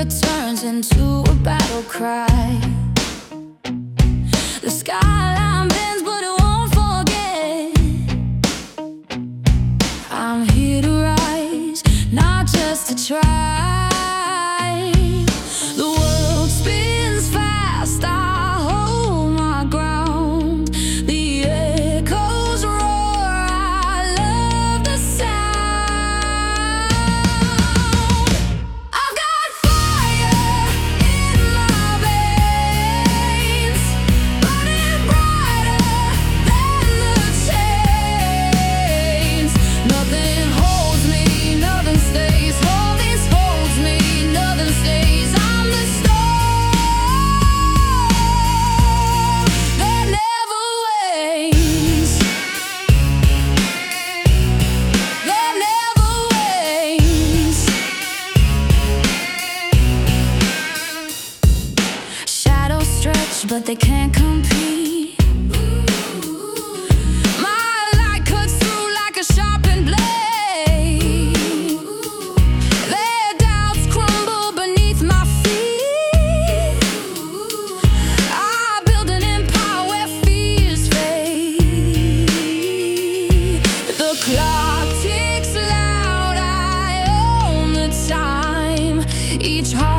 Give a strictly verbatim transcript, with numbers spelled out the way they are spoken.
anger turns into a battle cry. The skyline bends but it won't forget. I'm here to rise, not just to try. The world spins fast, I hold my ground. The echoes roar, I love the sound. I've got fire in my veins, burning brighter than the chains. Nothing holds me, nothing stays. All this holds me, nothing stays. I'm the storm that never wanes, that never wanes. Shadows stretch, but they can't compete. My light cuts through like a sharpened blade. Their doubts crumble beneath my feet. I build an empire where fears fade. The clock ticks loud, I own the time. Each heart